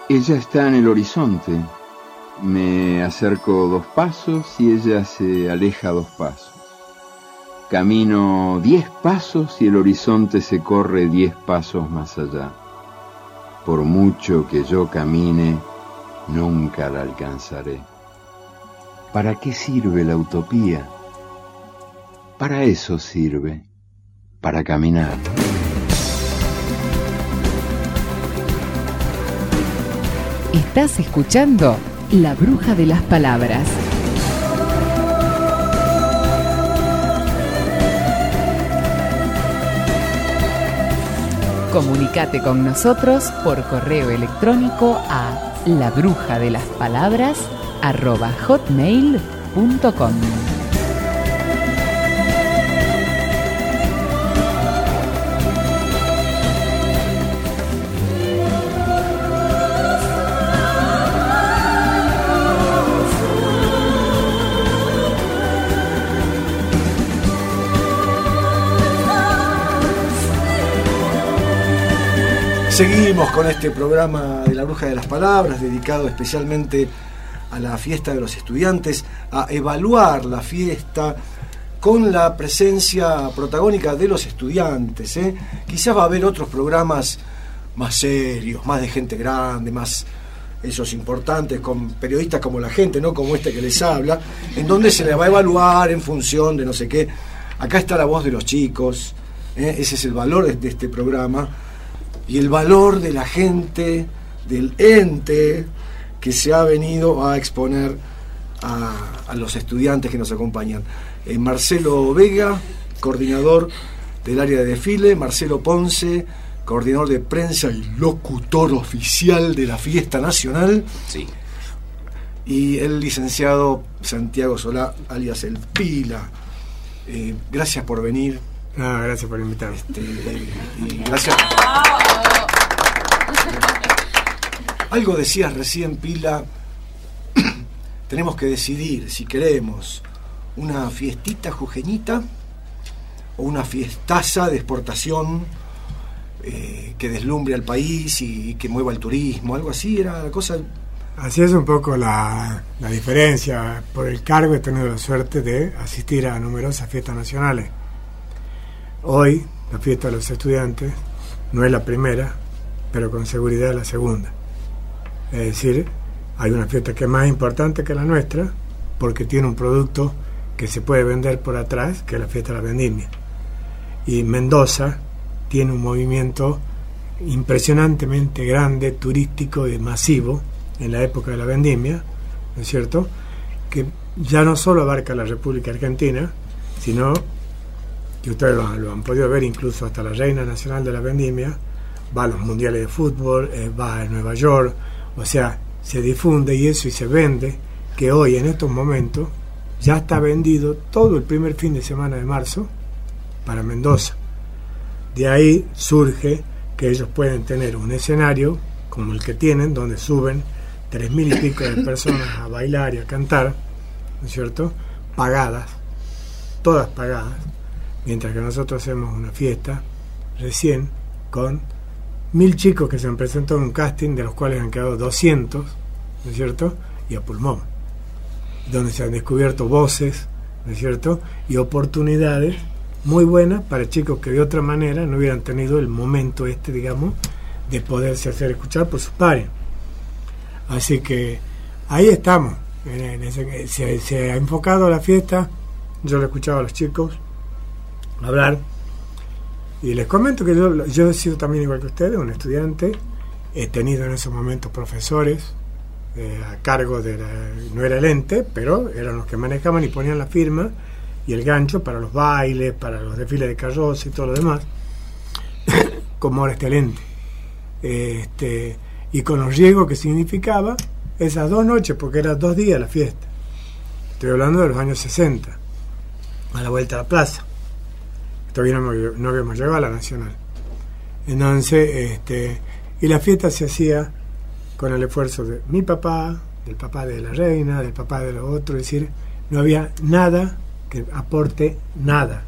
Ella está en el horizonte. Me acerco 2 pasos y ella se aleja 2 pasos. Camino 10 pasos y el horizonte se corre 10 pasos más allá. Por mucho que yo camine, nunca la alcanzaré. ¿Para qué sirve la utopía? Para eso sirve, para caminar. Estás escuchando La Bruja de las Palabras. Comunicate con nosotros por correo electrónico a labrujadelaspalabras@hotmail.com. Seguimos con este programa de La Bruja de las Palabras, dedicado especialmente a la fiesta de los estudiantes, a evaluar la fiesta con la presencia protagónica de los estudiantes. Quizás va a haber otros programas más serios, más de gente grande, más esos importantes, con periodistas como la gente, no como este que les habla, en donde se les va a evaluar en función de no sé qué. Acá está la voz de los chicos, ese es el valor de este programa. Y el valor de la gente, del ente que se ha venido a exponer a los estudiantes que nos acompañan. Marcelo Vega, coordinador del área de desfile; Marcelo Ponce, coordinador de prensa y locutor oficial de la fiesta nacional. Sí. Y el licenciado Santiago Solá, alias El Pila. Gracias por venir. Gracias por invitarme. Y gracias. Algo decías recién, Pila. Tenemos que decidir si queremos una fiestita jujeñita o una fiestaza de exportación que deslumbre al país y que mueva el turismo. Algo así era la cosa. Así es un poco la diferencia. Por el cargo he tenido la suerte de asistir a numerosas fiestas nacionales. Hoy la fiesta de los estudiantes no es la primera, pero con seguridad es la segunda. Es decir, hay una fiesta que es más importante que la nuestra porque tiene un producto que se puede vender por atrás, que es la fiesta de la vendimia. Y Mendoza tiene un movimiento impresionantemente grande, turístico y masivo en la época de la vendimia, ¿no es cierto?, que ya no solo abarca la República Argentina, sino que ustedes lo han podido ver, incluso hasta la reina nacional de la vendimia va a los mundiales de fútbol, va a Nueva York, o sea, se difunde y eso y se vende, que hoy en estos momentos ya está vendido todo el primer fin de semana de marzo para Mendoza. De ahí surge que ellos pueden tener un escenario como el que tienen, donde suben 3.000 y pico de personas a bailar y a cantar, ¿no es cierto?, pagadas, todas pagadas, mientras que nosotros hacemos una fiesta recién con 1.000 chicos que se han presentado en un casting, de los cuales han quedado 200, ¿no es cierto?, y a pulmón, donde se han descubierto voces, ¿no es cierto?, y oportunidades muy buenas para chicos que de otra manera no hubieran tenido el momento digamos, de poderse hacer escuchar por sus pares. Así que ahí estamos, se ha enfocado la fiesta. Yo le he escuchado a los chicos hablar y les comento que yo he sido también, igual que ustedes, un estudiante. He tenido en esos momentos profesores a cargo no era el ente, pero eran los que manejaban y ponían la firma y el gancho para los bailes, para los desfiles de carroza y todo lo demás, como ahora está el ente. Y con los riesgos que significaba esas 2 noches, porque eran 2 días la fiesta. Estoy hablando de los años 60, a la vuelta a la plaza. Todavía no habíamos llegado a la Nacional. Entonces, y la fiesta se hacía con el esfuerzo de mi papá, del papá de la reina, del papá de los otros, es decir, no había nada que aporte nada.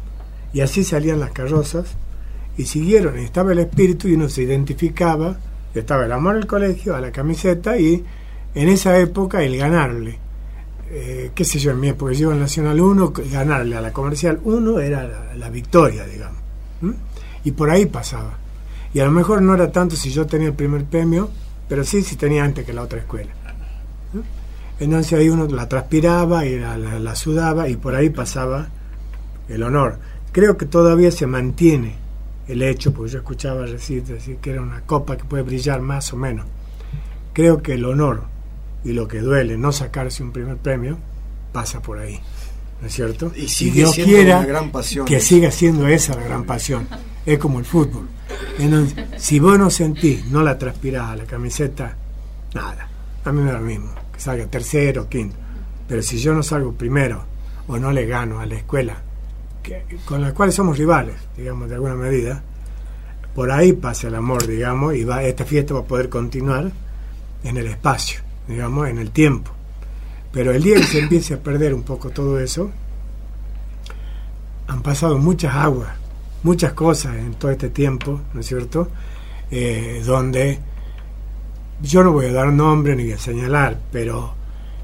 Y así salían las carrozas y siguieron, estaba el espíritu y uno se identificaba Estaba el amor al colegio, a la camiseta, y en esa época el ganarle, qué sé yo, en mi época yo en Nacional 1, ganarle a la Comercial 1 era la victoria, digamos. Y por ahí pasaba. Y a lo mejor no era tanto si yo tenía el primer premio, pero sí si tenía antes que la otra escuela. Entonces ahí uno la transpiraba y la sudaba, y por ahí pasaba el honor. Creo que todavía se mantiene el hecho, porque yo escuchaba decir que era una copa que puede brillar más o menos. Creo que el honor y lo que duele no sacarse un primer premio pasa por ahí, ¿no es cierto? Y sigue Dios siendo quiera una gran pasión. que siga siendo esa la gran pasión. Es como el fútbol. Entonces, si vos no sentís, no la transpirás a la camiseta, nada, a mí me da lo mismo que salga tercero o quinto. Pero si yo no salgo primero o no le gano a la escuela con la cual somos rivales, digamos, de alguna medida, por ahí pasa el amor, digamos, y esta fiesta va a poder continuar en el espacio, digamos, en el tiempo. Pero el día que se empiece a perder un poco todo eso, han pasado muchas aguas, muchas cosas en todo este tiempo, ¿no es cierto? Donde yo no voy a dar nombre ni a señalar, pero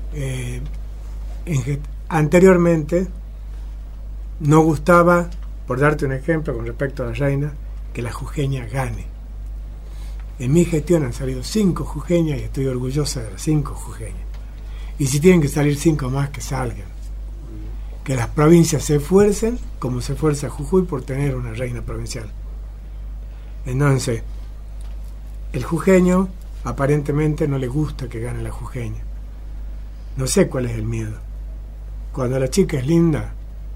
anteriormente no gustaba, por darte un ejemplo con respecto a la reina, que la jujeña gane. En mi gestión han salido 5 jujeñas y estoy orgullosa de las 5 jujeñas. Y si tienen que salir 5 más, que salgan. Que las provincias se esfuercen como se esfuerza Jujuy por tener una reina provincial. Entonces, el jujeño aparentemente no le gusta que gane la jujeña. No sé cuál es el miedo. Cuando la chica es linda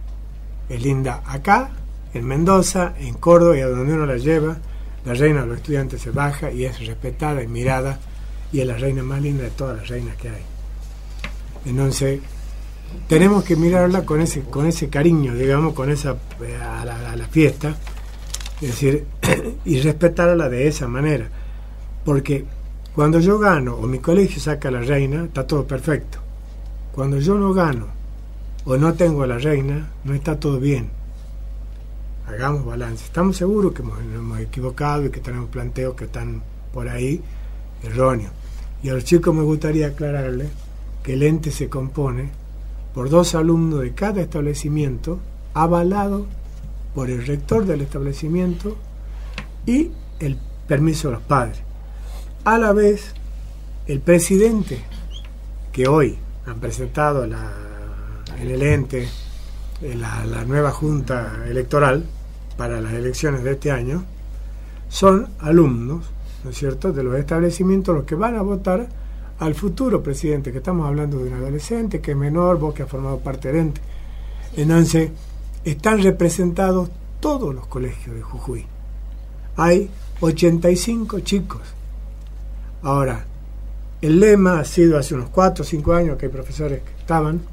acá, en Mendoza, en Córdoba, y a donde uno la lleva, la reina de los estudiantes se baja y es respetada y mirada, y es la reina más linda de todas las reinas que hay. Entonces, tenemos que mirarla con ese cariño, digamos, con esa a la fiesta, es decir, y respetarla de esa manera, porque cuando yo gano o mi colegio saca a la reina, está todo perfecto. Cuando yo no gano o no tengo a la reina, no está todo bien. Hagamos balance. Estamos seguros que nos hemos equivocado y que tenemos planteos que están por ahí erróneos. Y a los chicos me gustaría aclararles que el ente se compone por 2 alumnos de cada establecimiento, avalado por el rector del establecimiento y el permiso de los padres. A la vez, el presidente, que hoy han presentado en el ente la nueva junta electoral para las elecciones de este año, son alumnos, ¿no es cierto?, de los establecimientos los que van a votar al futuro presidente, que estamos hablando de un adolescente que es menor, vos que has formado parte del ente. Entonces, están representados todos los colegios de Jujuy. Hay 85 chicos. Ahora, el lema ha sido hace unos 4 o 5 años que hay profesores que estaban.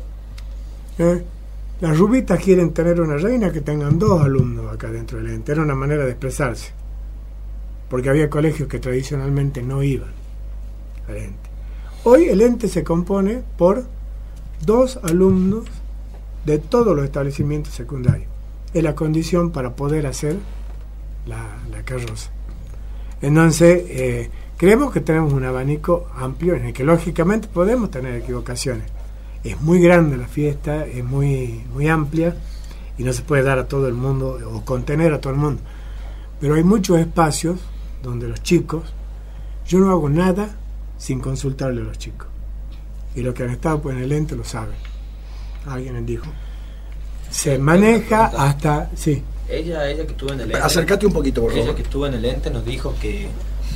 Las rubitas quieren tener una reina, que tengan 2 alumnos acá dentro del ente. Era una manera de expresarse, porque había colegios que tradicionalmente no iban al ente. Hoy el ente se compone por 2 alumnos de todos los establecimientos secundarios. Es la condición para poder hacer la carroza. Entonces, creemos que tenemos un abanico amplio en el que lógicamente podemos tener equivocaciones. Es muy grande la fiesta, es muy, muy amplia y no se puede dar a todo el mundo o contener a todo el mundo. Pero hay muchos espacios donde los chicos, yo no hago nada sin consultarle a los chicos. Y los que han estado pues, en el ente lo saben. Alguien les dijo. Se maneja hasta... Sí. Ella que estuvo en el ente... Acércate un poquito, por favor. Ella que estuvo en el ente nos dijo que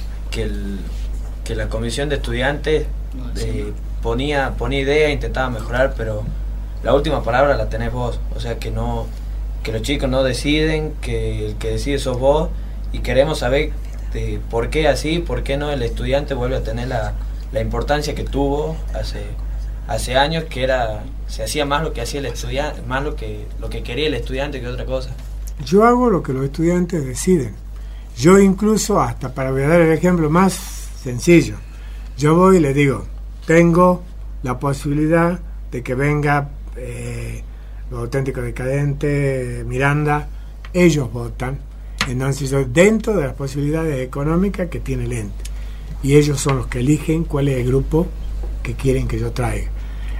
la comisión de estudiantes ponía idea, intentaba mejorar, pero la última palabra la tenés vos. O sea que los chicos no deciden, que el que decide sos vos, y queremos saber por qué así, por qué no el estudiante vuelve a tener la importancia que tuvo hace años, que se hacía más lo que hacía el estudiante, más lo que quería el estudiante que otra cosa. Yo hago lo que los estudiantes deciden. Yo incluso, hasta para voy a dar el ejemplo más sencillo, yo voy y les digo, tengo la posibilidad de que venga Los Auténticos Decadentes, Miranda, ellos votan, Entonces yo, dentro de las posibilidades económicas que tiene el ente, y ellos son los que eligen cuál es el grupo que quieren que yo traiga.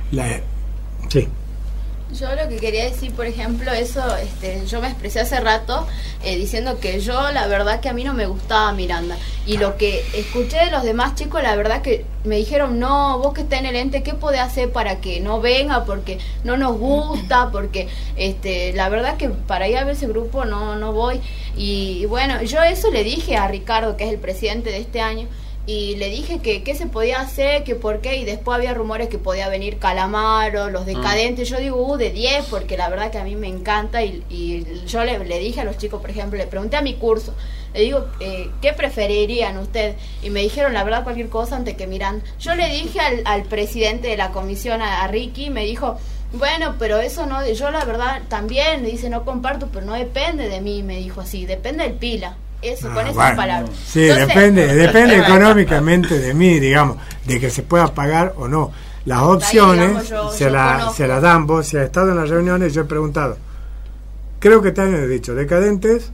Sí. Yo lo que quería decir, por ejemplo, eso, yo me expresé hace rato diciendo que yo, la verdad que a mí no me gustaba Miranda, y lo que escuché de los demás chicos, la verdad que me dijeron, no, vos que estás en el ente, ¿qué podés hacer para que no venga? Porque no nos gusta, porque la verdad que para ir a ver ese grupo no voy. Y bueno, yo eso le dije a Ricardo, que es el presidente de este año, y le dije que qué se podía hacer, que por qué, y después había rumores que podía venir Calamaro, los Decadentes. Yo digo de 10, porque la verdad que a mí me encanta, y yo le dije a los chicos, por ejemplo, le pregunté a mi curso, le digo, ¿qué preferirían ustedes? Y me dijeron, la verdad, cualquier cosa antes que Miranda. Yo le dije al presidente de la comisión, a Ricky, me dijo, bueno, pero eso no, yo la verdad también, dice, no comparto, pero no depende de mí, me dijo así, depende del Pila. Eso, con esas palabras. Sí, entonces, depende económicamente de mí, digamos, de que se pueda pagar o no. Las opciones se las dan. Vos, si has estado en las reuniones, yo he preguntado. Creo que este año he dicho Decadentes,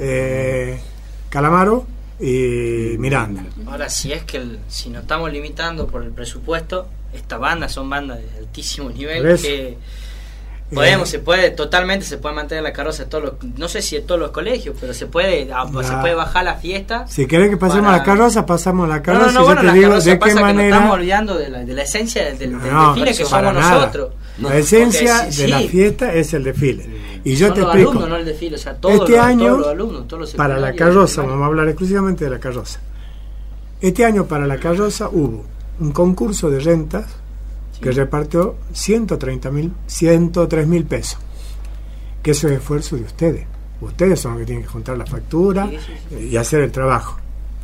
Calamaro y Miranda. Ahora, si nos estamos limitando por el presupuesto, estas bandas son bandas de altísimo nivel que se puede mantener la carroza de no sé si de todos los colegios, pero se puede bajar la fiesta. Si querés que pasemos la carroza, pasamos la carroza. No, bueno, la carroza de qué manera. Nos estamos olvidando de la esencia del desfile que somos nosotros. La esencia de la fiesta es el desfile. Y yo te explico. Alumnos, no el desfile, o sea, todos los alumnos, todos los para la carroza, vamos a hablar exclusivamente de la carroza. Este año para la carroza hubo un concurso de rentas que repartió 103.000 pesos, que eso es esfuerzo de ustedes son los que tienen que juntar la factura y hacer el trabajo.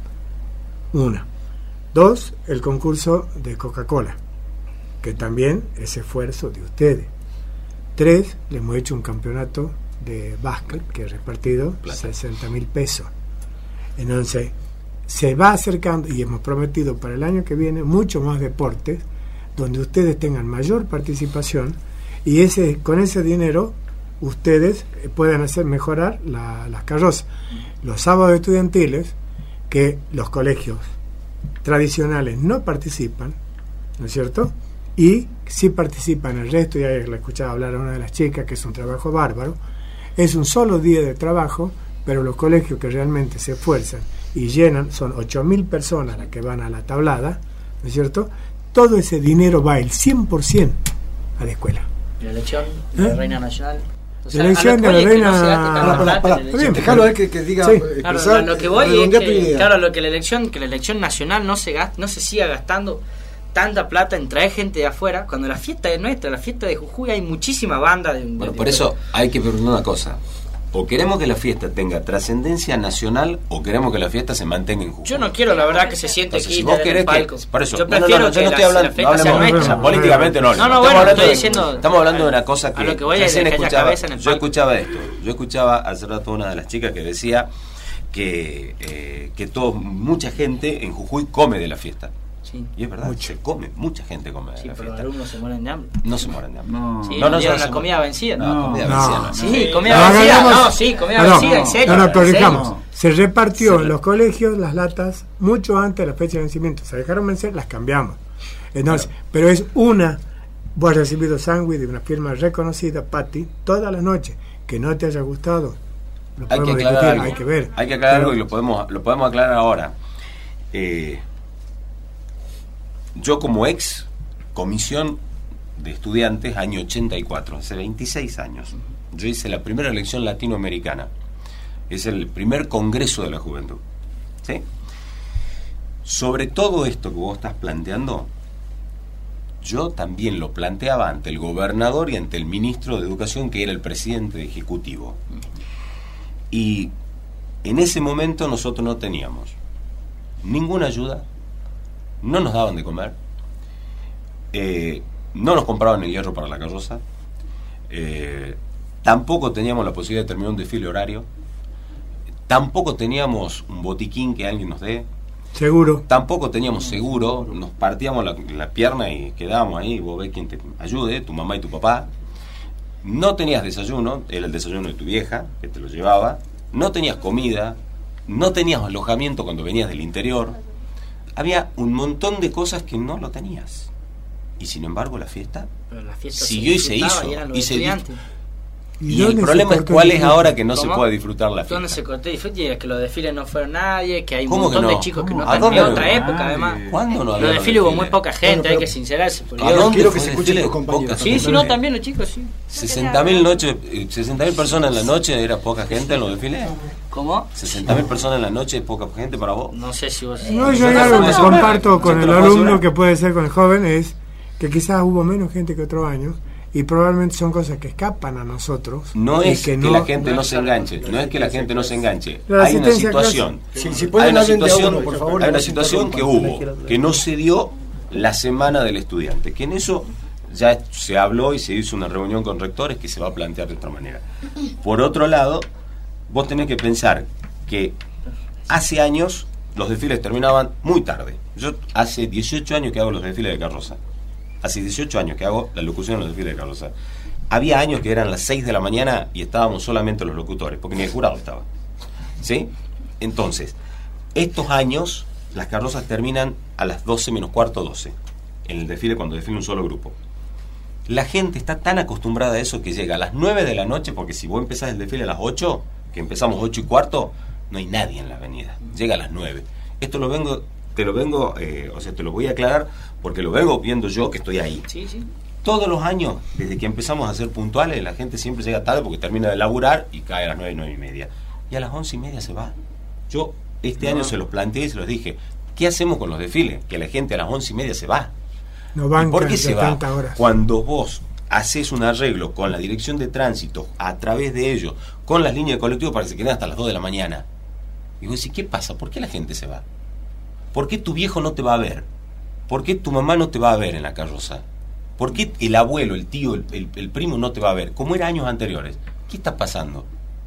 1. 2, el concurso de Coca-Cola, que también es esfuerzo de ustedes. 3, le hemos hecho un campeonato de básquet que ha repartido 60.000 pesos. Entonces se va acercando, y hemos prometido para el año que viene mucho más deportes donde ustedes tengan mayor participación, y con ese dinero ustedes puedan hacer mejorar las carrozas. Los sábados estudiantiles, que los colegios tradicionales no participan, ¿no es cierto? Y sí participan el resto, ya la escuchaba hablar a una de las chicas, que es un trabajo bárbaro, es un solo día de trabajo, pero los colegios que realmente se esfuerzan y llenan, son 8.000 personas las que van a la tablada, ¿no es cierto? Todo ese dinero va el 100% a la escuela. ¿Y la elección de la Reina Nacional? O sea, la elección de la Reina... Déjalo a él que diga... Sí. Claro, lo que voy es que, claro, que la elección nacional no se siga gastando tanta plata en traer gente de afuera, cuando la fiesta es nuestra, la fiesta de Jujuy, hay muchísima banda por eso hay que preguntar una cosa: o queremos que la fiesta tenga trascendencia nacional, o queremos que la fiesta se mantenga en Jujuy. Yo no quiero, la verdad, que se siente aquí si vos querés en el palco. Por eso, yo prefiero que la fiesta sea nuestra. Políticamente no. Estamos hablando de una cosa que a lo que voy a decir, yo escuchaba esto. Yo escuchaba hace rato una de las chicas que decía que mucha gente en Jujuy come de la fiesta. Sí. Y es verdad, mucha gente come de la fiesta. Pero los alumnos se mueren de hambre. No se mueren de hambre. No dieron la comida vencida. Sí, comida vencida. Comida vencida, en serio. No, corrijamos. Se repartió en los colegios las latas mucho antes de la fecha de vencimiento. Se dejaron vencer, las cambiamos. Entonces, pero es vos has recibido sándwich de una firma reconocida, Patti, todas las noches. Que no te haya gustado, lo podemos discutir, hay que ver. Hay que aclarar algo, y lo podemos aclarar ahora. Yo, como ex comisión de estudiantes, año 84, hace 26 años, yo hice la primera elección latinoamericana. Es el primer congreso de la juventud. ¿Sí? Sobre todo esto que vos estás planteando, yo también lo planteaba ante el gobernador y ante el ministro de Educación, que era el presidente ejecutivo. Y en ese momento nosotros no teníamos ninguna ayuda, no nos daban de comer, no nos compraban el hierro para la carroza, tampoco teníamos la posibilidad de terminar un desfile horario, tampoco teníamos un botiquín que alguien nos dé, seguro, tampoco teníamos seguro, nos partíamos la pierna y quedábamos ahí, vos ves quién te ayude, tu mamá y tu papá. No tenías desayuno, era el desayuno de tu vieja que te lo llevaba, no tenías comida, no tenías alojamiento cuando venías del interior, había un montón de cosas que no lo tenías. Y sin embargo la fiesta siguió y se hizo. Y el problema es cuál es ahora que no se puede disfrutar la fiesta. ¿Dónde se cortó el disfrute? Que los desfiles no fueron nadie, que hay un ¿Cómo montón que no? de chicos que no ¿A están dónde en no? otra época, además. ¿Cuándo no había Los desfiles hubo muy poca gente, hay que sincerarse. ¿A dónde quiero fue que se el escuchen desfile? tus compañeros. Sí, sí, no, también los chicos, sí. 60.000 personas en la noche, ¿era poca gente en los desfiles? ¿Cómo? 60.000 personas en la noche, ¿es poca gente para vos? No sé si vos... No, yo hay algo que comparto con el alumno, que puede ser con el joven, es que quizás hubo menos gente que otros años, y probablemente son cosas que escapan a nosotros. No es que la gente no se enganche, no es que la gente no se enganche. Hay una situación, hay una situación que hubo, que no se dio la semana del estudiante, que en eso ya se habló y se hizo una reunión con rectores que se va a plantear de otra manera. Por otro lado, vos tenés que pensar que hace años los desfiles terminaban muy tarde. Yo hace 18 años que hago los desfiles de carroza. Hace 18 años que hago la locución en los desfiles de carroza. Había años que eran las 6 de la mañana y estábamos solamente los locutores, porque ni el jurado estaba. ¿Sí? Entonces, estos años, las carrozas terminan a las 12 menos cuarto, 12. En el desfile, cuando desfila un solo grupo. La gente está tan acostumbrada a eso que llega a las 9 de la noche, porque si vos empezás el desfile a las 8, que empezamos 8 y cuarto, no hay nadie en la avenida. Llega a las 9. Esto te lo voy a aclarar porque lo vengo viendo yo que estoy ahí. Sí, sí. Todos los años, desde que empezamos a ser puntuales, la gente siempre llega tarde porque termina de laburar y cae a las 9, 9 y media. Y a las 11 y media se va. Yo año se los planteé y se los dije, ¿qué hacemos con los desfiles? Que la gente a las 11 y media se va. No van. ¿Por qué se va? Horas. Cuando vos haces un arreglo con la dirección de tránsito, a través de ellos, con las líneas de colectivo para que se queden hasta las 2 de la mañana. Y vos decís, ¿qué pasa? ¿Por qué la gente se va? ¿Por qué tu viejo no te va a ver? ¿Por qué tu mamá no te va a ver en la carroza? ¿Por qué el abuelo, el tío, el primo no te va a ver? Como era años anteriores. ¿Qué está pasando?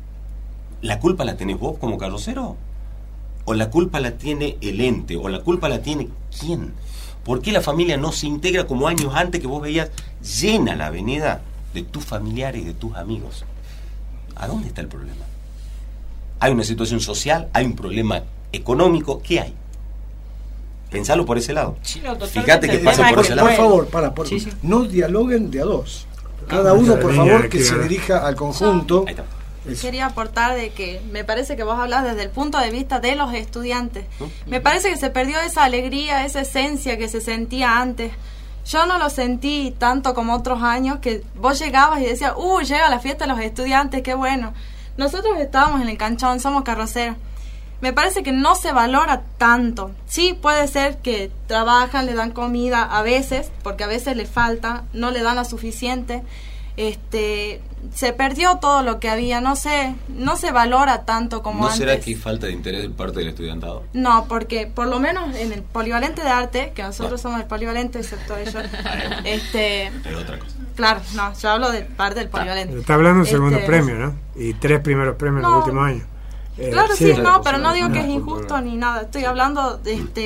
¿La culpa la tenés vos como carrocero? ¿O la culpa la tiene el ente? ¿O la culpa la tiene quién? ¿Por qué la familia no se integra como años antes que vos veías llena la avenida de tus familiares y de tus amigos? ¿A dónde está el problema? ¿Hay una situación social? ¿Hay un problema económico? ¿Qué hay? Pensalo por ese lado. Sí, no, fíjate que pasa por ese lado. Por favor, sí. no dialoguen de a dos. Cada uno, por favor, que se dirija al conjunto. Ahí está. Quería aportar de que me parece que vos hablas desde el punto de vista de los estudiantes. Me parece que se perdió esa alegría, esa esencia que se sentía antes. Yo no lo sentí tanto como otros años, que vos llegabas y decías, llega la fiesta de los estudiantes, qué bueno. Nosotros estábamos en el canchón, somos carroceros. Me parece que no se valora tanto. Sí, puede ser que trabajan, le dan comida a veces, porque a veces le falta, no le dan la suficiente. Se perdió todo lo que había, no se valora tanto como antes. ¿No será que hay falta de interés de parte del estudiantado? No, porque por lo menos en el polivalente de arte, que nosotros somos el polivalente, excepto ellos, Pero otra cosa. Claro, no, yo hablo de parte del polivalente. Está hablando de un segundo premio, ¿no? Y 3 primeros premios en los últimos años. Claro, sí, no, pero no digo que es injusto ni nada. Estoy hablando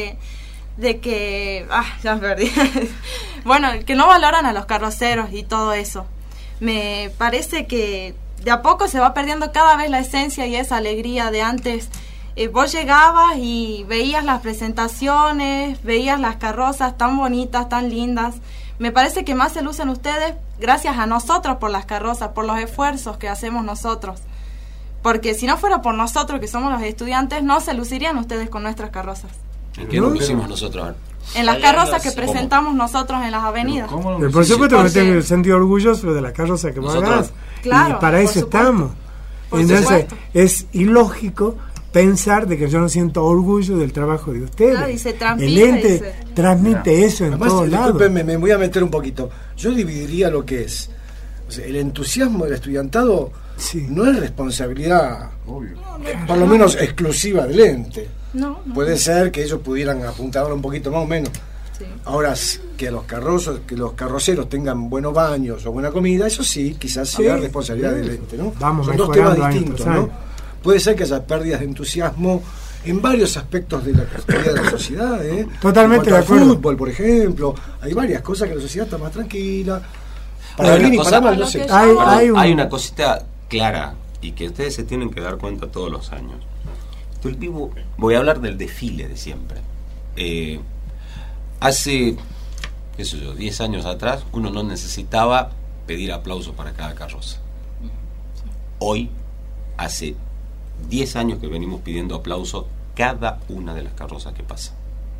de que... ya me perdí. Bueno, que no valoran a los carroceros y todo eso. Me parece que de a poco se va perdiendo cada vez la esencia y esa alegría de antes. Vos llegabas y veías las presentaciones, veías las carrozas tan bonitas, tan lindas. Me parece que más se lucen ustedes gracias a nosotros por las carrozas, por los esfuerzos que hacemos nosotros. Porque si no fuera por nosotros, que somos los estudiantes, no se lucirían ustedes con nuestras carrozas. ¿En qué lo hicimos nosotros? En las carrozas que presentamos nosotros en las avenidas. Por supuesto que tengo el sentido orgulloso de las carrozas que vos hagas. Claro, y para eso estamos. Entonces, es ilógico pensar de que yo no siento orgullo del trabajo de ustedes. Claro, y se el ente transmite eso en todos lados. Discúlpenme, me voy a meter un poquito. Yo dividiría lo que es. O sea, el entusiasmo del estudiantado no es responsabilidad, por lo menos exclusiva del ente. No. Puede ser que ellos pudieran apuntarlo un poquito más o menos. Sí. Ahora, que los carroceros tengan buenos baños o buena comida, eso sí, quizás sea responsabilidad del ente, ¿no? Son dos temas distintos, ¿no? Puede ser que haya pérdidas de entusiasmo en varios aspectos de la vida de la sociedad, Totalmente de acuerdo. El fútbol, por ejemplo, hay varias cosas que la sociedad está más tranquila. Para bien y para mal, no sé. Hay una cosita clara y que ustedes se tienen que dar cuenta todos los años. Voy a hablar del desfile de siempre. Hace, qué sé yo, 10 años atrás, uno no necesitaba pedir aplauso para cada carroza. Hoy, hace 10 años que venimos pidiendo aplauso cada una de las carrozas que pasa.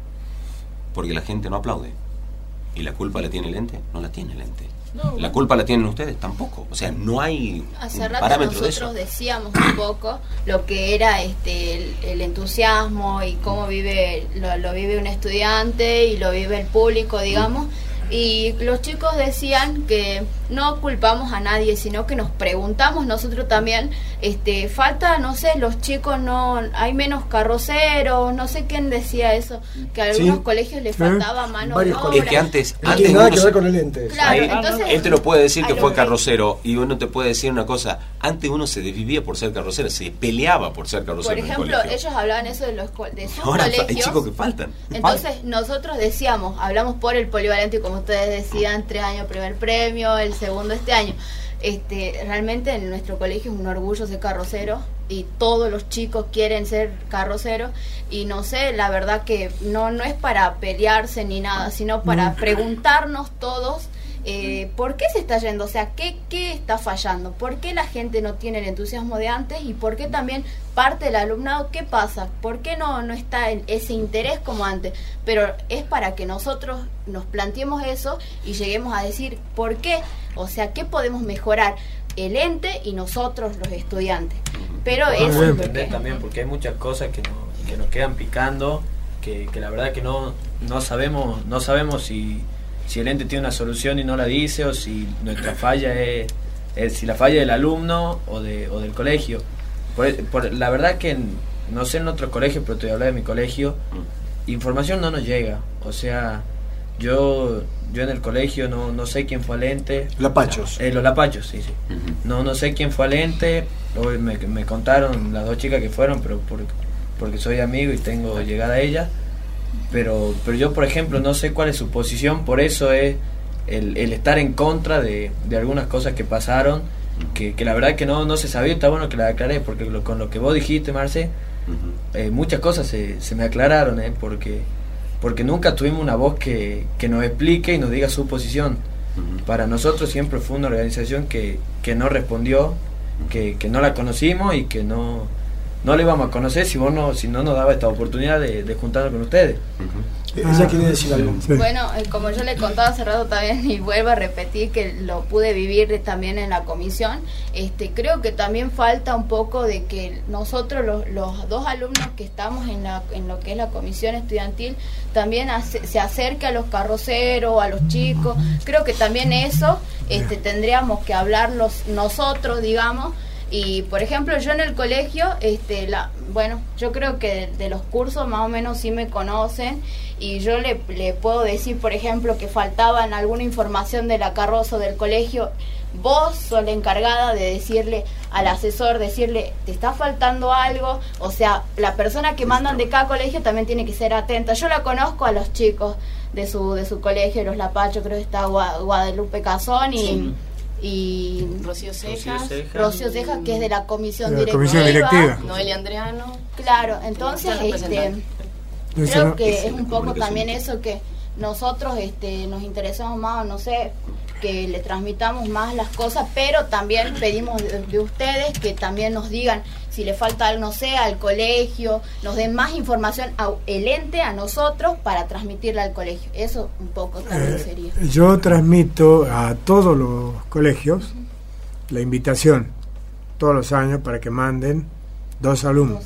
Porque la gente no aplaude. ¿Y la culpa la tiene el ente? No la tiene el ente. No, ¿la culpa la tienen ustedes? Tampoco. O sea, no hay hace un rato parámetro de eso. Nosotros decíamos un poco lo que era el entusiasmo y cómo lo vive un estudiante y lo vive el público, digamos. Y los chicos decían que no culpamos a nadie, sino que nos preguntamos nosotros también, falta, no sé, los chicos no, hay menos carroceros, no sé quién decía eso, que a algunos colegios les faltaba mano de obra. Es que antes nada que ver con el ente. Claro, entonces, él te lo puede decir que fue carrocero, y uno te puede decir una cosa, antes uno se desvivía por ser carrocero, se peleaba por ser carrocero. Por ejemplo, ellos hablaban eso de sus ahora colegios. Hay chicos que faltan. Entonces nosotros decíamos, hablamos por el polivalente, como ustedes decían, 3 años primer premio, el segundo este año. Realmente en nuestro colegio es un orgullo ser carrocero y todos los chicos quieren ser carroceros, y no sé, la verdad que no es para pelearse ni nada, sino para preguntarnos todos ¿por qué se está yendo? O sea, ¿qué está fallando? ¿Por qué la gente no tiene el entusiasmo de antes? ¿Y por qué también parte del alumnado, qué pasa? ¿Por qué no está en ese interés como antes? Pero es para que nosotros nos planteemos eso y lleguemos a decir ¿por qué? O sea, ¿qué podemos mejorar? El ente y nosotros los estudiantes. Pero eso es entender también, porque hay muchas cosas que nos quedan picando, que la verdad que no sabemos si el ente tiene una solución y no la dice, o si nuestra falla es si la falla del alumno o del colegio. La verdad que no sé en otros colegios, pero te voy a hablar de mi colegio, información no nos llega. O sea, yo en el colegio no sé quién fue al ente. Lapachos. Los Lapachos, sí. No sé quién fue al ente. Hoy me contaron las 2 chicas que fueron, pero porque soy amigo y tengo llegada a ellas. Pero yo, por ejemplo, no sé cuál es su posición, por eso es el estar en contra de algunas cosas que pasaron, que la verdad que no se sabía. Está bueno que la aclaré, porque con lo que vos dijiste, Marce, muchas cosas se me aclararon, porque nunca tuvimos una voz que nos explique y nos diga su posición. Para nosotros siempre fue una organización que no respondió, que no la conocimos y que no le íbamos a conocer si no nos daba esta oportunidad de juntarnos con ustedes. Ella quiere decir algo. Sí. Bueno, como yo le contaba hace rato también, y vuelvo a repetir que lo pude vivir también en la comisión, creo que también falta un poco de que nosotros los 2 alumnos que estamos en lo que es la comisión estudiantil también se acerque a los carroceros, a los chicos. Creo que también eso tendríamos que hablarlos nosotros, digamos. Y por ejemplo, yo en el colegio, yo creo que de los cursos más o menos sí me conocen, y yo le puedo decir, por ejemplo, que faltaban alguna información de la carroza del colegio. Vos sos la encargada de decirle al asesor, te está faltando algo. O sea, la persona que mandan de cada colegio también tiene que ser atenta. Yo la conozco a los chicos de su colegio, los Lapachos, creo que está Guadalupe Cazón y Rocío Cejas, que es de la comisión directiva. Noelia Andreano. Claro, entonces creo que es un poco también eso, que nosotros nos interesamos más, no sé, que le transmitamos más las cosas, pero también pedimos de ustedes que también nos digan si le falta algo, no sé, al colegio, nos den más información el ente a nosotros para transmitirla al colegio. Eso un poco también sería. Yo transmito a todos los colegios la invitación todos los años para que manden 2 alumnos.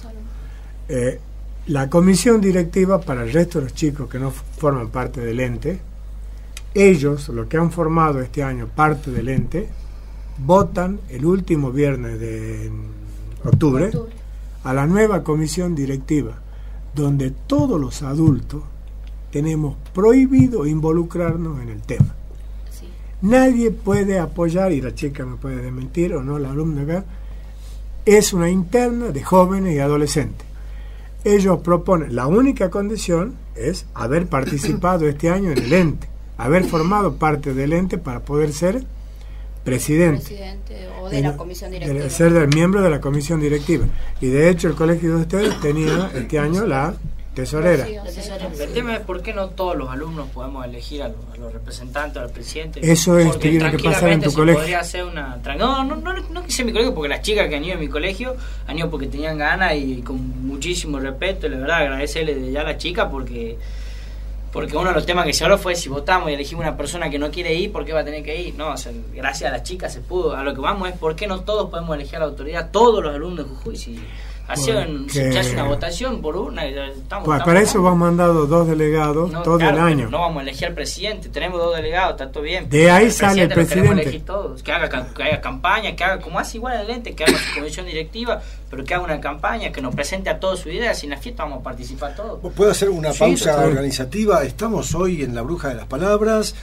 La comisión directiva, para el resto de los chicos que no forman parte del ente, ellos, los que han formado este año parte del ente, votan el último viernes de octubre a la nueva comisión directiva, donde todos los adultos tenemos prohibido involucrarnos en el tema. Sí. Nadie puede apoyar, y la chica me puede desmentir o no, la alumna acá, es una interna de jóvenes y adolescentes. Ellos proponen, la única condición es haber participado este año en el ente, haber formado parte del ente para poder ser presidente o de la comisión directiva. De ser del miembro de la comisión directiva. Y de hecho el colegio de ustedes tenía este año la tesorera. El tema es por qué no todos los alumnos podemos elegir a los representantes, al presidente. Eso es que tiene que pasar en tu colegio. Podría hacer una no que sea mi colegio, porque las chicas que han ido a mi colegio han ido porque tenían ganas y con muchísimo respeto. Y la verdad agradecerle desde ya a las chicas porque uno de los temas que se habló fue si votamos y elegimos una persona que no quiere ir, ¿por qué va a tener que ir? No, o sea, gracias a las chicas se pudo. A lo que vamos es por qué no todos podemos elegir a la autoridad, todos los alumnos de Jujuy. Si se hace una votación por una, para eso vamos mandado 2 delegados todo el año. No vamos a elegir al presidente, tenemos 2 delegados, está todo bien. De ahí sale el presidente. Elegir todos, que haga campaña, que haga como hace igual el ente, que haga su comisión directiva, pero que haga una campaña, que nos presente a todos su idea. Si en la fiesta vamos a participar todos. ¿Puedo hacer una pausa organizativa? Estamos hoy en La Bruja de las Palabras.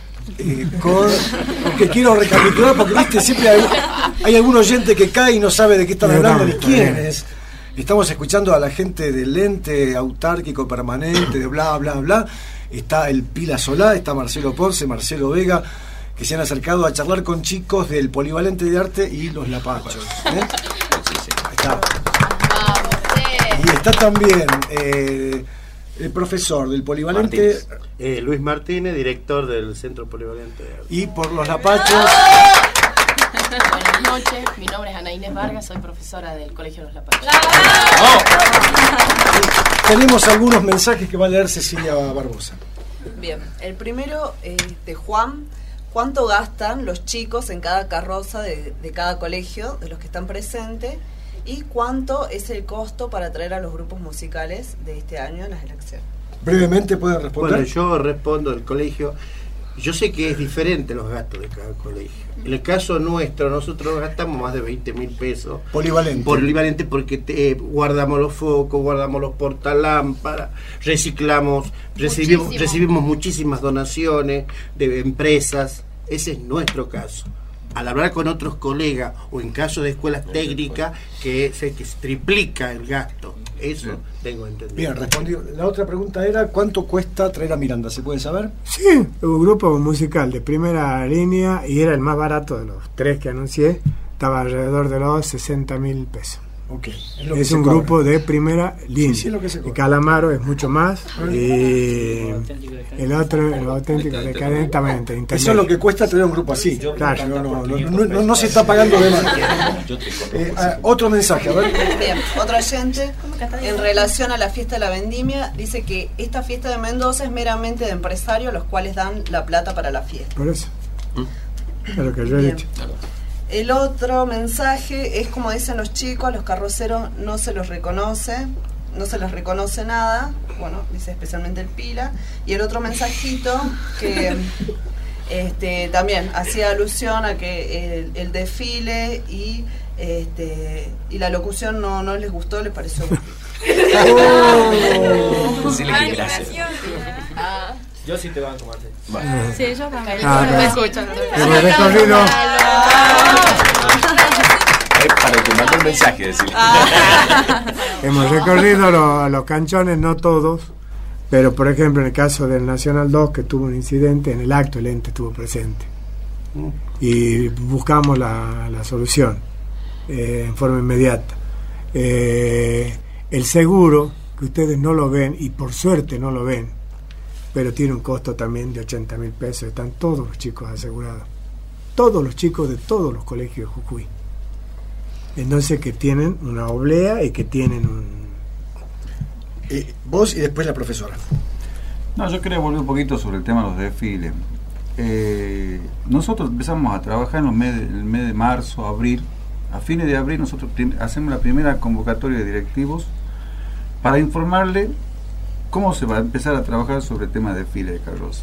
Que quiero recapitular porque viste siempre hay algún oyente que cae y no sabe de qué están hablando ni quién es. Estamos escuchando a la gente del ente autárquico permanente de bla bla bla. Está el Pila Solá, está Marcelo Ponce, Marcelo Vega, que se han acercado a charlar con chicos del Polivalente de Arte y los Lapachos. Ahí está. Y está también el profesor del Polivalente, Luis Martínez, director del Centro Polivalente de Arte. Y por los Lapachos. Buenas noches, mi nombre es Ana Inés Vargas, soy profesora del Colegio Los Lapachos. Tenemos algunos mensajes que va a leer Cecilia Barbosa. Bien, el primero de Juan. ¿Cuánto gastan los chicos en cada carroza de cada colegio, de los que están presentes? ¿Y cuánto es el costo para traer a los grupos musicales de este año en las elecciones? Brevemente pueden responder. Bueno, yo respondo del colegio. Yo sé que es diferente los gastos de cada colegio. En el caso nuestro, nosotros gastamos más de 20.000 pesos. Polivalente porque guardamos los focos, guardamos los portalámparas, reciclamos, recibimos muchísimas donaciones de empresas. Ese es nuestro caso. Al hablar con otros colegas o en caso de escuelas técnicas que se triplica el gasto. Eso tengo entendido. Bien, respondido. La otra pregunta era ¿cuánto cuesta traer a Miranda? ¿Se puede saber? Sí, un grupo musical de primera línea y era el más barato de los 3 que anuncié, estaba alrededor de los 60.000 pesos. Okay. Es un grupo de primera línea. Sí, lo que se y Calamaro es mucho más. Y el otro, el auténtico decadentamente intermedio. Eso es lo que cuesta tener un grupo así. Claro. No se está pagando de más. Otro mensaje, a ver. Bien, otro oyente, en relación a la fiesta de la vendimia, dice que esta fiesta de Mendoza es meramente de empresarios, los cuales dan la plata para la fiesta. Por eso. Es lo que yo he dicho. El otro mensaje es como dicen los chicos, a los carroceros no se los reconoce nada, bueno, dice especialmente el Pila. Y el otro mensajito que también hacía alusión a que el desfile y la locución no les gustó, les pareció. Yo sí te banco, Martín. Sí, yo también. Me escuchan. Hemos recorrido. Para que mande un mensaje, decirle. Hemos recorrido los canchones, no todos, pero por ejemplo en el caso del Nacional 2, que tuvo un incidente, en el acto el ente estuvo presente. Y buscamos la solución en forma inmediata. El seguro, que ustedes no lo ven, y por suerte no lo ven, pero tiene un costo también de 80.000 pesos. Están todos los chicos asegurados, todos los chicos de todos los colegios de Jujuy. Entonces que tienen una oblea y que tienen un... Vos y después la profesora. No, yo quería volver un poquito sobre el tema de los desfiles. Nosotros empezamos a trabajar en el mes de marzo, abril. A fines de abril nosotros hacemos la primera convocatoria de directivos para informarle cómo se va a empezar a trabajar sobre el tema de desfile de carroza.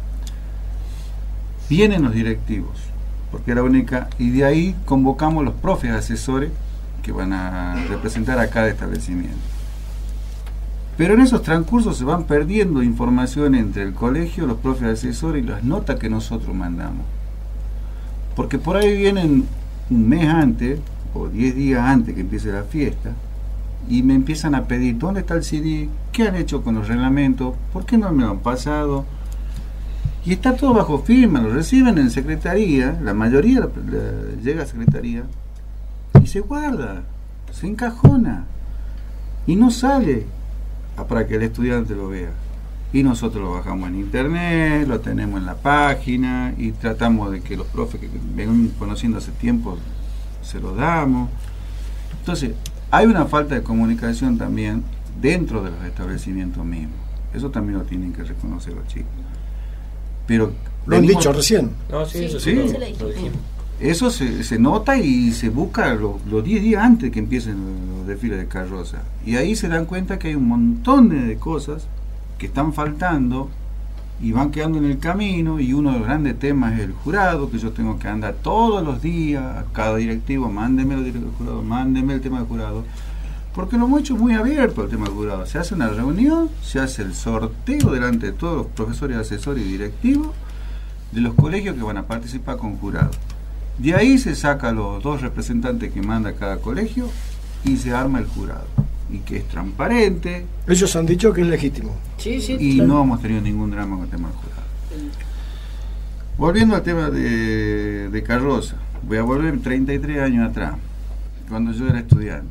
Vienen los directivos, porque era única, y de ahí convocamos los profes asesores que van a representar a cada establecimiento. Pero en esos transcursos se van perdiendo información entre el colegio, los profes asesores y las notas que nosotros mandamos. Porque por ahí vienen un mes antes, o 10 días antes que empiece la fiesta, y me empiezan a pedir, ¿dónde está el CD? ¿Qué han hecho con los reglamentos? ¿Por qué no me lo han pasado? Y está todo bajo firma, lo reciben en secretaría, la mayoría llega a secretaría y se guarda, se encajona y no sale para que el estudiante lo vea. Y nosotros lo bajamos en internet, lo tenemos en la página y tratamos de que los profes que vengan conociendo hace tiempo se lo damos. Entonces, hay una falta de comunicación también dentro de los establecimientos mismos. Eso también lo tienen que reconocer los chicos. Pero lo han dicho recién. No, sí, eso sí. Eso se nota y se busca los 10 días antes que empiecen los desfiles de carroza. Y ahí se dan cuenta que hay un montón de cosas que están faltando y van quedando en el camino, y uno de los grandes temas es el jurado, que yo tengo que andar todos los días a cada directivo, mándeme el jurado, mándeme el tema del jurado, porque lo hemos hecho muy abierto el tema del jurado. Se hace una reunión, se hace el sorteo delante de todos los profesores, asesores y directivos de los colegios que van a participar con jurado. De ahí se saca los 2 representantes que manda cada colegio y se arma el jurado, y que es transparente. Ellos han dicho que es legítimo. Sí, y no hemos tenido ningún drama con el tema del jurado. Volviendo al tema de carroza, voy a volver 33 años atrás, cuando yo era estudiante.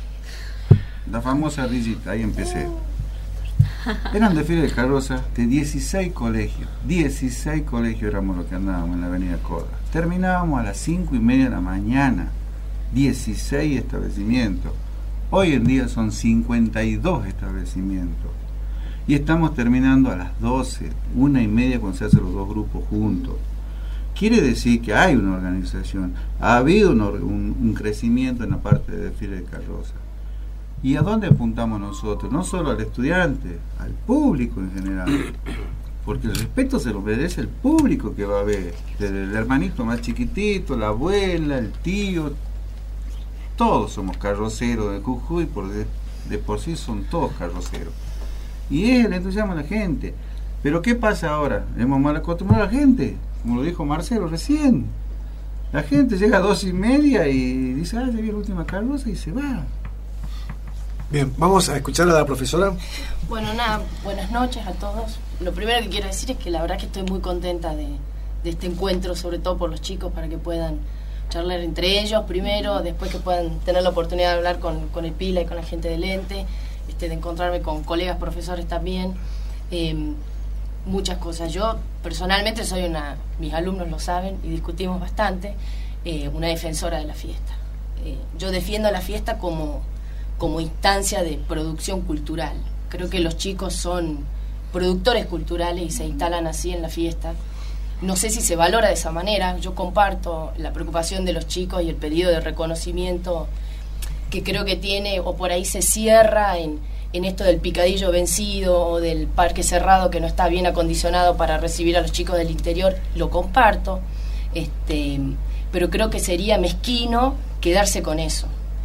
La famosa ardillita, ahí empecé. Eran desfiles de carroza de 16 colegios. 16 colegios éramos los que andábamos en la avenida Coda. Terminábamos a las 5:30 de la mañana. 16 establecimientos. Hoy en día son 52 establecimientos. Y estamos terminando a las 12, 1:30 cuando se hacen los 2 grupos juntos. Quiere decir que hay una organización, ha habido un crecimiento en la parte de desfile de carroza. ¿Y a dónde apuntamos nosotros? No solo al estudiante, al público en general. Porque el respeto se lo merece el público que va a ver. Desde el hermanito más chiquitito, la abuela, el tío. Todos somos carroceros de Jujuy, de por sí son todos carroceros. Y es el entusiasmo de la gente. Pero ¿qué pasa ahora? Hemos mal acostumbrado a la gente, como lo dijo Marcelo recién. La gente llega a 2:30 y dice, ya vi la última carroza y se va. Bien, vamos a escuchar a la profesora. Bueno, nada, buenas noches a todos. Lo primero que quiero decir es que la verdad que estoy muy contenta de este encuentro, sobre todo por los chicos, para que puedan charlar entre ellos primero, después que puedan tener la oportunidad de hablar con el Pila y con la gente del ente, de encontrarme con colegas profesores también, muchas cosas. Yo personalmente soy mis alumnos lo saben y discutimos bastante, una defensora de la fiesta. Yo defiendo la fiesta como instancia de producción cultural. Creo que los chicos son productores culturales y se instalan así en la fiesta. No sé si se valora de esa manera. Yo comparto la preocupación de los chicos y el pedido de reconocimiento que creo que tiene, o por ahí se cierra en esto del picadillo vencido o del parque cerrado que no está bien acondicionado para recibir a los chicos del interior. Lo comparto, pero creo que sería mezquino quedarse con eso.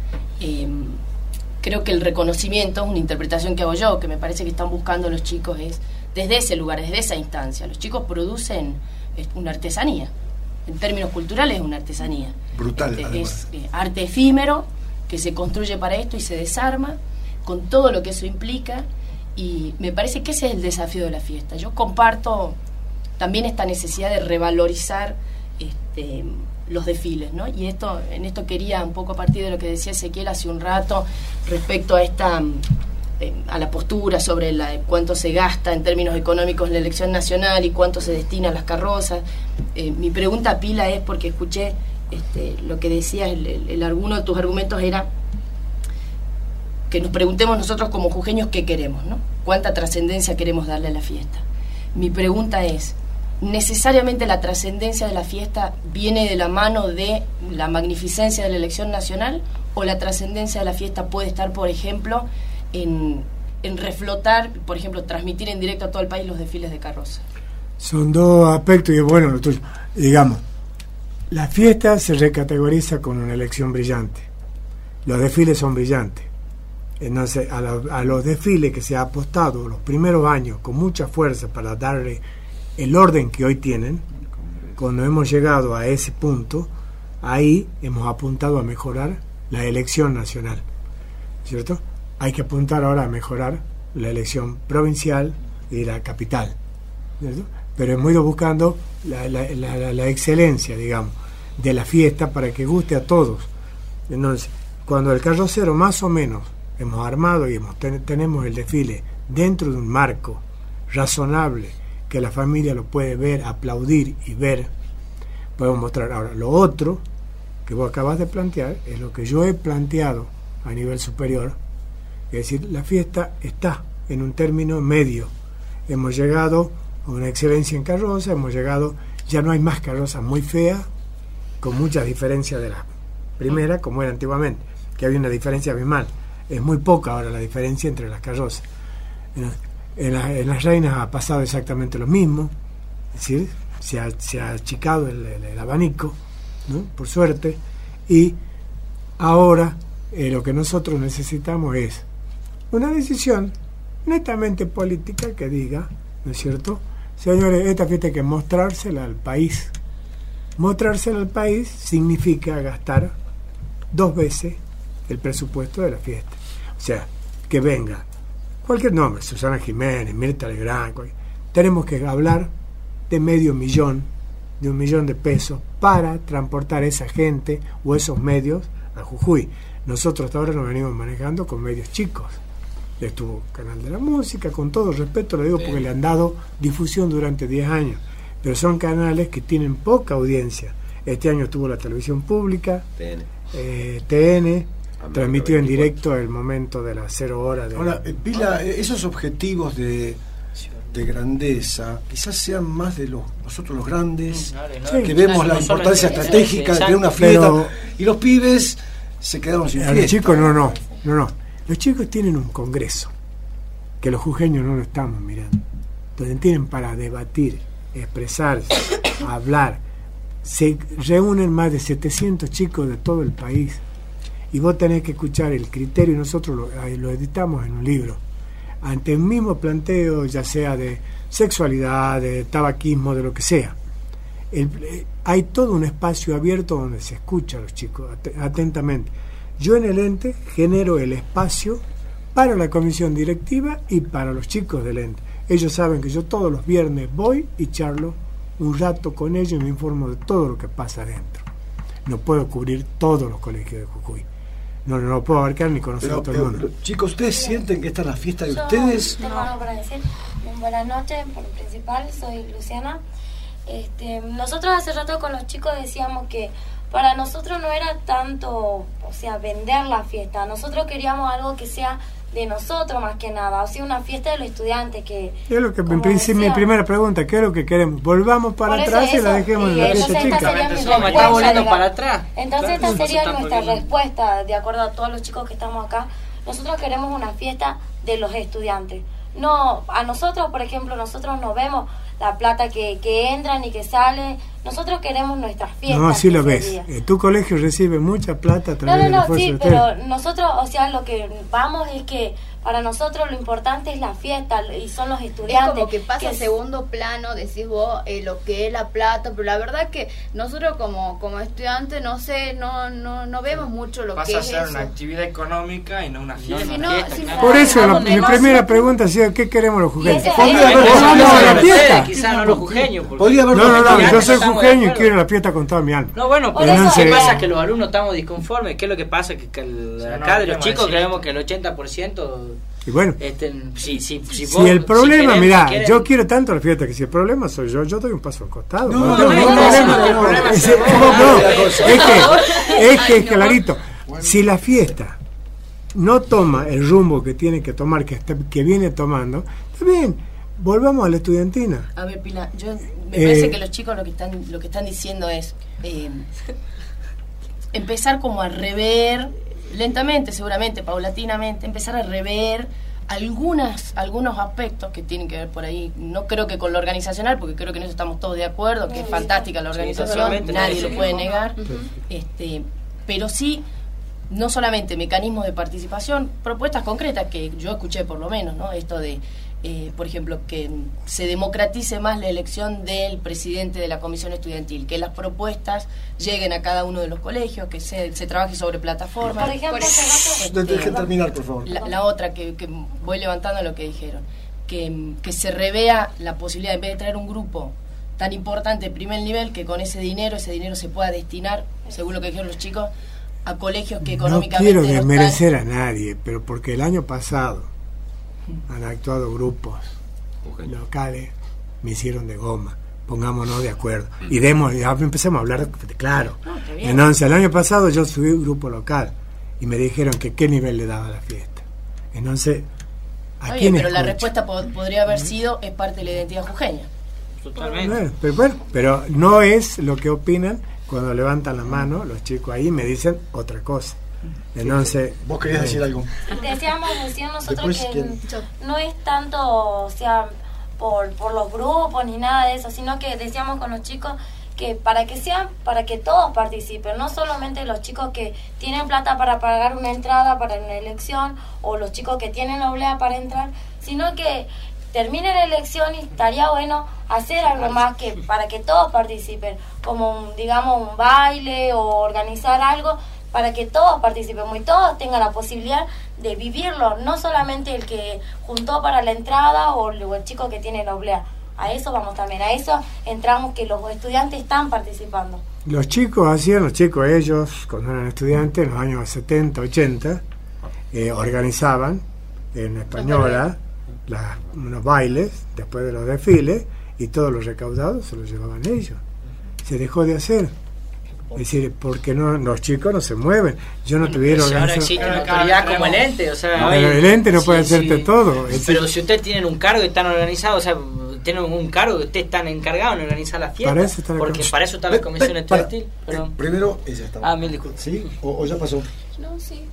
Creo que el reconocimiento, una interpretación que hago yo, que me parece que están buscando los chicos, es desde ese lugar, desde esa instancia. Los chicos producen una artesanía, en términos culturales es una artesanía. Brutal, es arte efímero, que se construye para esto y se desarma, con todo lo que eso implica, y me parece que ese es el desafío de la fiesta. Yo comparto también esta necesidad de revalorizar los desfiles, ¿no? Y en esto quería un poco, a partir de lo que decía Ezequiel hace un rato respecto a a la postura sobre cuánto se gasta en términos económicos en la elección nacional y cuánto se destina a las carrozas. Mi pregunta, Pila, es porque escuché lo que decías, uno de tus argumentos era que nos preguntemos nosotros como jujeños qué queremos, ¿no? Cuánta trascendencia queremos darle a la fiesta. Mi pregunta es, ¿necesariamente la trascendencia de la fiesta viene de la mano de la magnificencia de la elección nacional, o la trascendencia de la fiesta puede estar, por ejemplo, en reflotar, por ejemplo, transmitir en directo a todo el país los desfiles de carroza? Son dos aspectos, y bueno, lo tuyo. Digamos, la fiesta se recategoriza con una elección brillante. Los desfiles son brillantes. Entonces, a los desfiles que se ha apostado los primeros años con mucha fuerza para darle el orden que hoy tienen, cuando hemos llegado a ese punto, ahí hemos apuntado a mejorar la elección nacional, ¿cierto? Hay que apuntar ahora a mejorar la elección provincial y la capital, ¿cierto? pero hemos ido buscando la excelencia, digamos, de la fiesta para que guste a todos. Entonces, cuando el carrocero más o menos hemos armado y tenemos el desfile dentro de un marco razonable, que la familia lo puede ver, aplaudir y ver, podemos mostrar. Ahora, lo otro que vos acabas de plantear es lo que yo he planteado a nivel superior, es decir, la fiesta está en un término medio. Hemos llegado a una excelencia en carroza, ya no hay más carrozas muy feas, con muchas diferencias de la primera, como era antiguamente, que había una diferencia abismal. Es muy poca ahora la diferencia entre las carrozas. En las reinas ha pasado exactamente lo mismo, es decir, se ha achicado el abanico, ¿no? Por suerte, y ahora lo que nosotros necesitamos es una decisión netamente política que diga, ¿no es cierto?, señores, esta fiesta hay que mostrársela al país. Mostrársela al país significa gastar 2 veces el presupuesto de la fiesta. O sea, que venga cualquier nombre, Susana Jiménez, Mirta Legrand, tenemos que hablar de $500,000, de $1 millón de pesos para transportar esa gente o esos medios a Jujuy. Nosotros hasta ahora nos venimos manejando con medios chicos. Estuvo Canal de la Música, con todo respeto lo digo porque le han dado difusión durante 10 años, pero son canales que tienen poca audiencia. Este año estuvo la televisión pública, TN transmitió en directo el momento de las 0 horas de... Ahora, Pila, esos objetivos de grandeza quizás sean más de nosotros los grandes, que vemos la importancia estratégica de tener una fiesta, pero, y los pibes se quedaron sin fiesta. Los chicos no. Los chicos tienen un congreso que los jujeños no lo estamos mirando, donde tienen para debatir, expresarse, hablar. Se reúnen más de 700 chicos de todo el país y vos tenés que escuchar el criterio, y nosotros lo editamos en un libro ante un mismo planteo, ya sea de sexualidad, de tabaquismo, de lo que sea. Hay todo un espacio abierto donde se escucha a los chicos atentamente. Yo en el ente genero el espacio para la comisión directiva y para los chicos del ente. Ellos saben que yo todos los viernes voy y charlo un rato con ellos y me informo de todo lo que pasa adentro. No puedo cubrir todos los colegios de Jujuy. No lo puedo abarcar ni conocer a todo el mundo. Chicos, ¿ustedes sienten que esta es la fiesta de ustedes? Tengo algo para decir. Buenas noches, por principal, soy Luciana. Nosotros hace rato con los chicos decíamos que para nosotros no era tanto, o sea, vender la fiesta. Nosotros queríamos algo que sea de nosotros más que nada, o sea, una fiesta de los estudiantes que... Es lo que mi primera pregunta, ¿qué es lo que queremos? Volvamos para atrás y la dejemos en la fiesta chica. Está volando para atrás. Entonces esta sería nuestra respuesta, de acuerdo a todos los chicos que estamos acá. Nosotros queremos una fiesta de los estudiantes. No, a nosotros, por ejemplo, nosotros no vemos la plata que entra ni que sale. Nosotros queremos nuestras fiestas. No, así lo ves. Tu colegio recibe mucha plata a través del esfuerzo de pero nosotros, o sea, lo que vamos es que para nosotros lo importante es la fiesta y son los estudiantes. Es como que pasa en segundo plano, decís vos, lo que es la plata, pero la verdad que nosotros como estudiantes, no sé, no vemos mucho lo que es pasa a ser una actividad económica y no una fiesta. Por eso, mi primera pregunta ha sido, ¿qué queremos los jujeños? la fiesta. Quizás no los jujeños. No, yo soy jujeño y quiero la fiesta con toda mi alma. No, bueno, pero lo que pasa es que los alumnos estamos disconformes. ¿Qué es lo que pasa? Que acá de los chicos creemos que el 80%... Y bueno, si el problema, mirá, yo quiero tanto la fiesta que si el problema soy yo doy un paso al costado. Es que clarito, si la fiesta no toma el rumbo que tiene que tomar, que viene tomando, está bien, volvamos a la estudiantina. A ver, Pila, me parece que los chicos lo que están diciendo es empezar como a rever lentamente, seguramente, paulatinamente, empezar a rever algunos aspectos que tienen que ver por ahí, no creo que con lo organizacional, porque creo que en eso estamos todos de acuerdo, que es fantástica la organización, nadie lo puede negar, pero sí, no solamente mecanismos de participación, propuestas concretas que yo escuché por lo menos, ¿no? Esto de por ejemplo, que se democratice más la elección del presidente de la comisión estudiantil, que las propuestas lleguen a cada uno de los colegios, que se trabaje sobre plataformas. Por ejemplo, deje terminar, por favor. La otra que voy levantando lo que dijeron. que se revea la posibilidad, en vez de traer un grupo tan importante de primer nivel, que con ese dinero se pueda destinar, según lo que dijeron los chicos, a colegios que económicamente no quiero desmerecer a nadie, pero porque el año pasado han actuado grupos locales, me hicieron de goma, pongámonos de acuerdo y empecemos a hablar claro. Entonces el año pasado yo subí un grupo local y me dijeron que qué nivel le daba la fiesta. Entonces pero la respuesta podría haber sido: es parte de la identidad jujeña. Totalmente. Pero no es lo que opinan cuando levantan la mano los chicos ahí y me dicen otra cosa. Entonces, ¿vos querías decir algo? Decíamos nosotros que no es tanto, o sea, por los grupos ni nada de eso, sino que decíamos con los chicos que para que todos participen, no solamente los chicos que tienen plata para pagar una entrada para una elección, o los chicos que tienen oblea para entrar, sino que termine la elección y estaría bueno hacer algo más que para que todos participen, como digamos un baile o organizar algo para que todos participemos y todos tengan la posibilidad de vivirlo, no solamente el que juntó para la entrada o el chico que tiene la oblea. A eso vamos también, a eso entramos, que los estudiantes están participando. Los chicos ellos, cuando eran estudiantes, en los años 70, 80, organizaban en Española unos bailes después de los desfiles y todos los recaudados se los llevaban ellos. Se dejó de hacer. Es decir, porque los chicos no se mueven. Yo no tuviera ahora existe una autoridad como el ente, o sea, pero el ente no puede hacerte todo. Pero si ustedes tienen un cargo y están organizados, o sea, tienen un cargo y ustedes están encargados en organizar la fiesta, para eso está la comisión estudiantil. Primero ella estaba. Mil disculpas. ¿Sí? ¿O ya pasó? No, sí.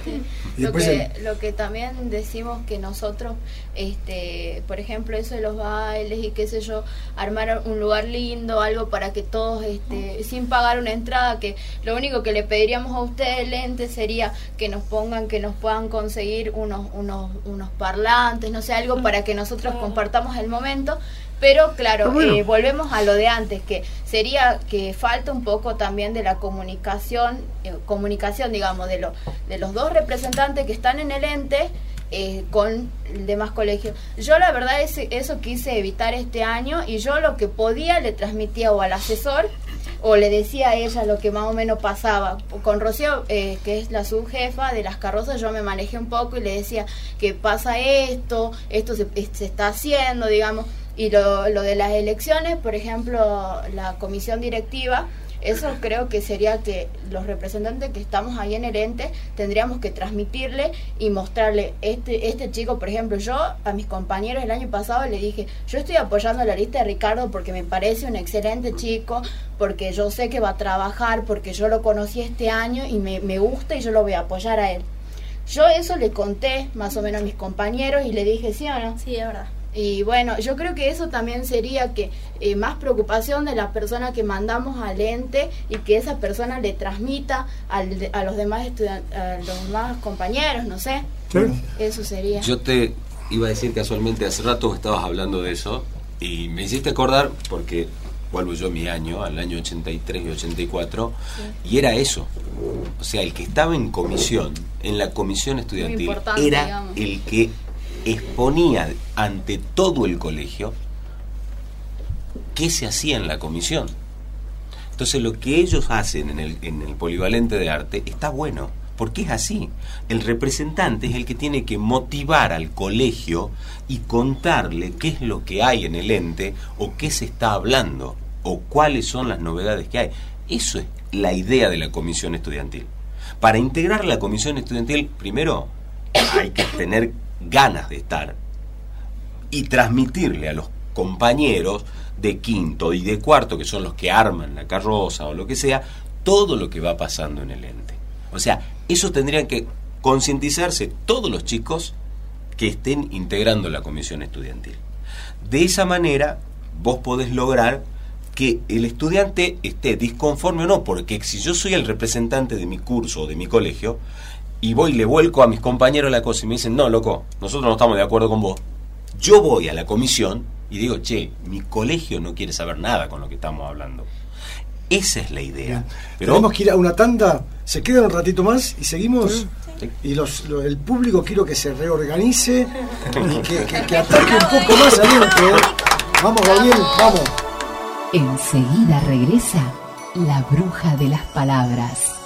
Lo que también decimos que nosotros, por ejemplo, eso de los bailes y qué sé yo, armar un lugar lindo, algo para que todos, sin pagar una entrada, que lo único que le pediríamos a ustedes, el ente, sería que nos puedan conseguir unos parlantes, no sé, algo para que nosotros compartamos el momento. Pero claro, volvemos a lo de antes, que sería que falta un poco también de la comunicación, digamos, de los dos representantes que están en el ente con el demás colegio. Yo la verdad eso quise evitar este año, y yo lo que podía le transmitía o al asesor o le decía a ella lo que más o menos pasaba. Con Rocío, que es la subjefa de las carrozas, yo me manejé un poco y le decía que pasa esto se está haciendo, digamos. Y lo de las elecciones, por ejemplo, la comisión directiva, eso creo que sería que los representantes que estamos ahí en el ente tendríamos que transmitirle y mostrarle, este chico, por ejemplo, yo a mis compañeros el año pasado le dije, yo estoy apoyando la lista de Ricardo porque me parece un excelente chico, porque yo sé que va a trabajar, porque yo lo conocí este año y me gusta y yo lo voy a apoyar a él. Yo eso le conté más o menos a mis compañeros y le dije, ¿sí o no? Sí, es verdad. Y bueno, yo creo que eso también sería que más preocupación de la persona que mandamos al ente, y que esa persona le transmita a los demás estudiantes, a los demás compañeros, no sé. ¿Sí? Eso sería. Yo te iba a decir casualmente, hace rato estabas hablando de eso y me hiciste acordar, porque vuelvo yo mi año, al año 83 y 84, sí. Y era eso. O sea, el que estaba en comisión, en la comisión estudiantil, era digamos. El que exponía ante todo el colegio qué se hacía en la comisión. Entonces lo que ellos hacen en el polivalente de arte está bueno, porque es así. El representante es el que tiene que motivar al colegio y contarle qué es lo que hay en el ente, o qué se está hablando, o cuáles son las novedades que hay. Eso es la idea de la comisión estudiantil. Para integrar la comisión estudiantil, primero hay que tener ganas de estar y transmitirle a los compañeros de quinto y de cuarto, que son los que arman la carroza o lo que sea, todo lo que va pasando en el ente. O sea, eso tendrían que concientizarse todos los chicos que estén integrando la comisión estudiantil. De esa manera vos podés lograr que el estudiante esté disconforme o no, porque si yo soy el representante de mi curso o de mi colegio y voy y le vuelco a mis compañeros la cosa y me dicen, no, loco, nosotros no estamos de acuerdo con vos, yo voy a la comisión y digo, che, mi colegio no quiere saber nada con lo que estamos hablando. Esa es la idea. Pero tenemos que ir a una tanda, se quedan un ratito más y seguimos. Sí. Y el público quiero que se reorganice y que ataque un poco más adentro. Vamos, Gabriel, vamos. Enseguida regresa la bruja de las palabras.